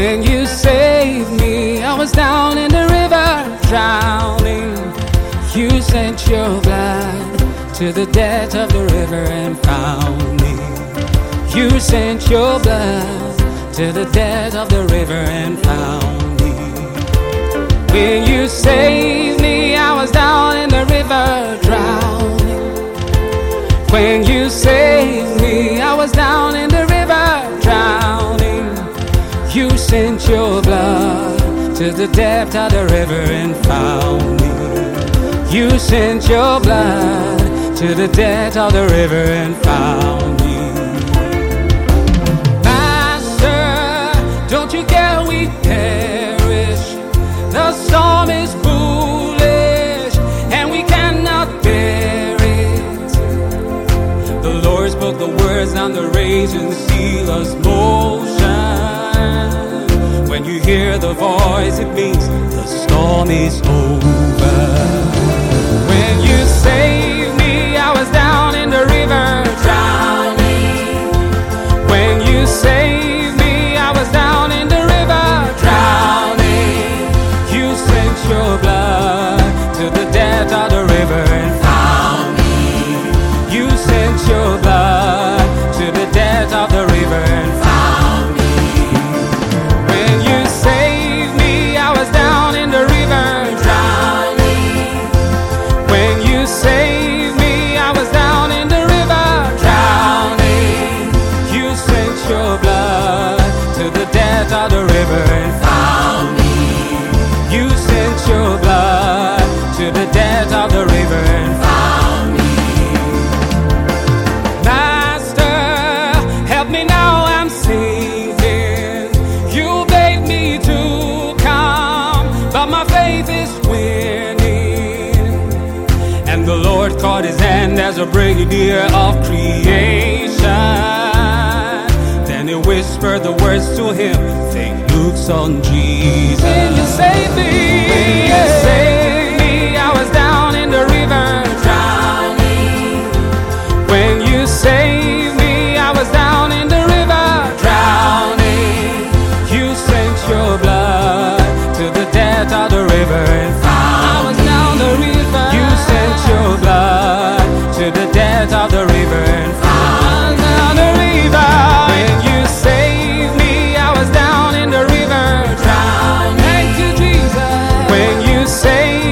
When you saved me, I was down in the river drowning. You sent your blood to the depth of the river and found me. You sent your blood to the depth of the river and found me. When you saved me, I was down in the river drowning. When you saved me, I was down in the river drowning. You sent your blood to the depth of the river and found me. You sent your blood to the depth of the river and found me. Master, don't you care we perish? The storm is foolish and we cannot bear it. The Lord spoke the words on the raging sea, lost motion. When you hear the voice, it means the storm is over. When you saved me, I was down in the river drowning. When you saved me, I was down in the river drowning. You sent your blood to the depth of the river and found me. You sent your blood to the depth of the river and found me. When you saved me, I was down in the river drowning. When you saved me, I was down in the river drowning. You sent your blood to the depth of the river and found me. You sent your blood to the depth of the river and found me. Master, help me now, I'm sinking. You begged me to come, but my faith is winning. And the Lord caught his hand as a brigadier of creation. Then he whispered the words to him, take Luke's on Jesus. When you saved me, when you saved me, I was down in the river drowning. When you saved me, I was down in the river drowning. You sent your blood to the depth of the river and found I was down the river. You sent your blood to the depth of the river and found down the river. When you saved me, I was down in the river drowning. Thank you, Jesus. When you saved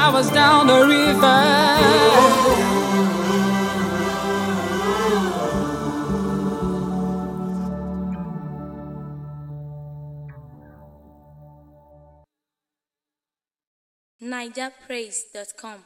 I was down the river. NigerPraise.com